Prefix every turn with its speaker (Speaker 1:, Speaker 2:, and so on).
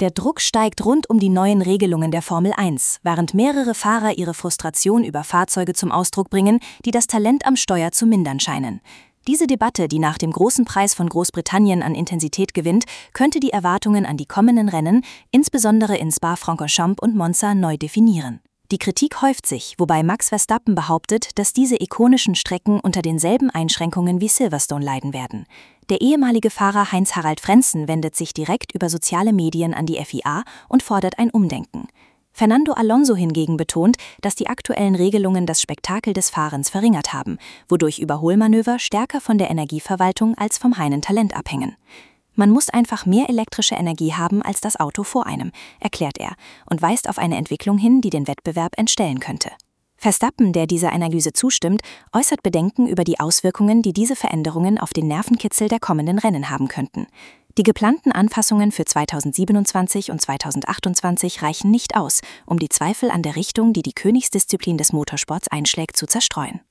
Speaker 1: Der Druck steigt rund um die neuen Regelungen der Formel 1, während mehrere Fahrer ihre Frustration über Fahrzeuge zum Ausdruck bringen, die das Talent am Steuer zu mindern scheinen. Diese Debatte, die nach dem großen Preis von Großbritannien an Intensität gewinnt, könnte die Erwartungen an die kommenden Rennen, insbesondere in Spa-Francorchamps und Monza, neu definieren. Die Kritik häuft sich, wobei Max Verstappen behauptet, dass diese ikonischen Strecken unter denselben Einschränkungen wie Silverstone leiden werden. Der ehemalige Fahrer Heinz-Harald Frentzen wendet sich direkt über soziale Medien an die FIA und fordert ein Umdenken. Fernando Alonso hingegen betont, dass die aktuellen Regelungen das Spektakel des Fahrens verringert haben, wodurch Überholmanöver stärker von der Energieverwaltung als vom reinen Talent abhängen. Man muss einfach mehr elektrische Energie haben als das Auto vor einem, erklärt er und weist auf eine Entwicklung hin, die den Wettbewerb entstellen könnte. Verstappen, der dieser Analyse zustimmt, äußert Bedenken über die Auswirkungen, die diese Veränderungen auf den Nervenkitzel der kommenden Rennen haben könnten. Die geplanten Anpassungen für 2027 und 2028 reichen nicht aus, um die Zweifel an der Richtung, die die Königsdisziplin des Motorsports einschlägt, zu zerstreuen.